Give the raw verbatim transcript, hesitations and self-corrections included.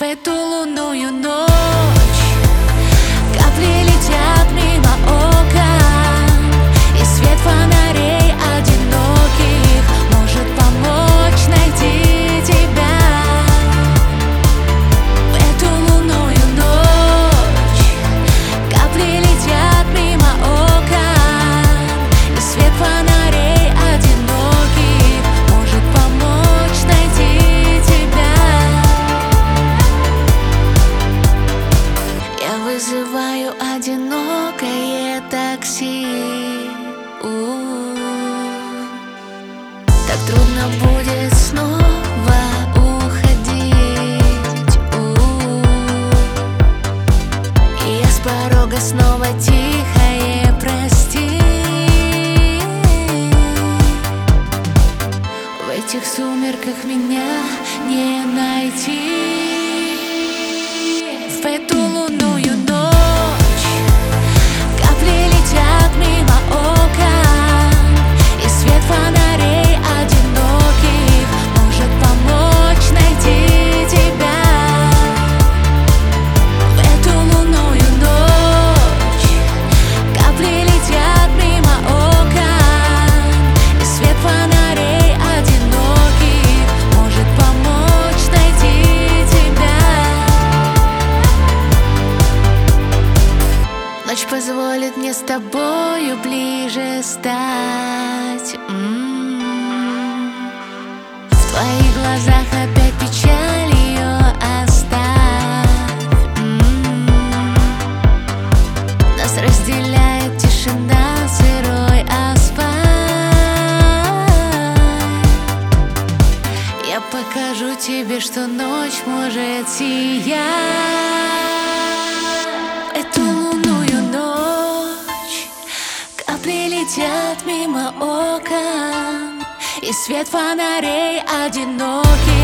В эту лунную ночь капли летят мимо окон, и свет фонарей одиноких может помочь найти тебя. В эту лунную ночь капли летят мимо окон, и свет фонарей одиноких может помочь найти тебя. Я вызываю одинокое такси. У-у-у. Так трудно будет снова уходить. У-у-у. И я с порога снова тихое прости. В этих сумерках меня не найти. В эту лунную ночь капли летят мимо окон, и свет фонарей одиноких может помочь найти тебя. В эту лунную ночь капли летят мимо окон, и свет фонарей одиноких может помочь найти тебя. Ночь позволит мне с тобою ближе стать. М-м-м. В твоих глазах опять печаль, ее оставь. М-м-м. Нас разделяет тишина, сырой асфальт. Я покажу тебе, что ночь может сиять. Эту лунную ночь капли летят мимо окон, и свет фонарей одиноких